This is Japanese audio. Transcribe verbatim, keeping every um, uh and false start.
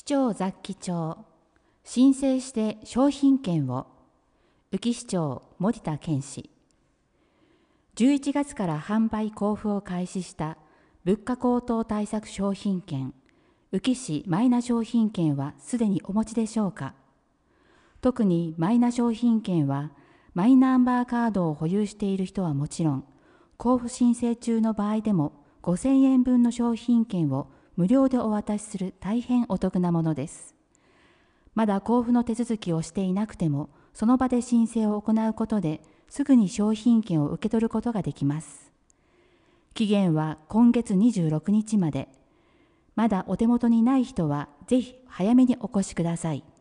市長雑記帳、申請して商品券を、宇城市長森田健氏。じゅういちがつから販売交付を開始した物価高騰対策商品券、宇城市マイナ商品券はすでにお持ちでしょうか。特にマイナ商品券は、マイナンバーカードを保有している人はもちろん、交付申請中の場合でもごせんえんぶんの商品券を無料でお渡しする大変お得なものです。まだ交付の手続きをしていなくても、その場で申請を行うことですぐに商品券を受け取ることができます。期限は今月にじゅうろくにちまで。まだお手元にない人はぜひ早めにお越しください。